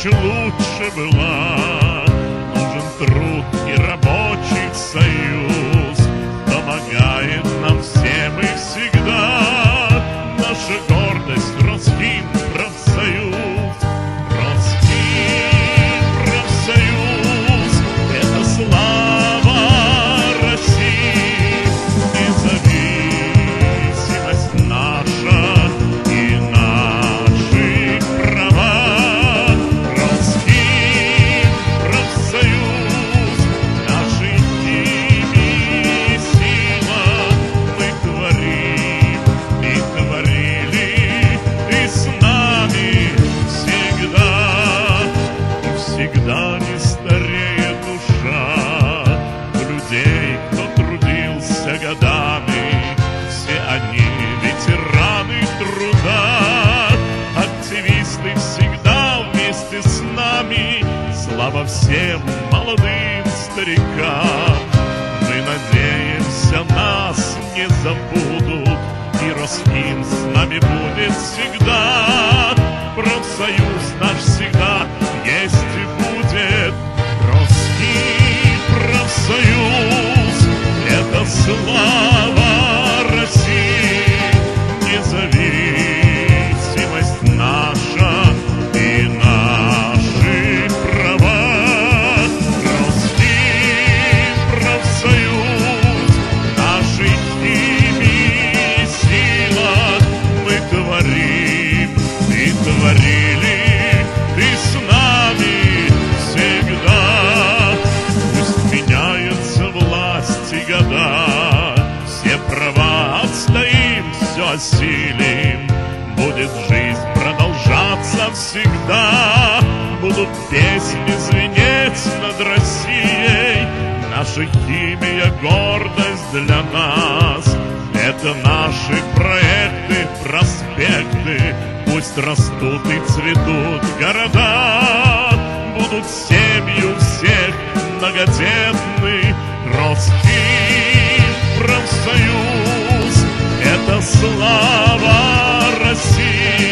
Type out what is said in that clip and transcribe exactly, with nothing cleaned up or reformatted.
Россия лучше была. Нужен труд и рабочий союз, помогает нам всем и всегда. Наша гордость — Росхим профсоюз. Росхим профсоюз — это слава России, независимость наша и наши права. Росхим профсоюз — наши имя и сила. Мы творим и творили, и с нами всегда. И всегда не стареет душа людей, кто трудился годами. Все они ветераны труда, активисты всегда вместе с нами. Слава всем молодым старикам. Мы надеемся, нас не забудут, и Росхим с нами будет всегда. Профсоюз наш всегда есть и будет. Росхим профсоюз — это слава России, независимость наша и наши права. Росхим профсоюз — наши имя и сила. Мы творим и творили, и с нами всегда. Пусть меняется власть и года, все права отстоим, все осилим. Будет жизнь продолжаться всегда, будут песни звенеть над Россией. Наша химия — гордость для нас. Это наши проекты, проспекты. Пусть растут и цветут города, будут семьи у всех многодетны. Росхим профсоюз — это слава России,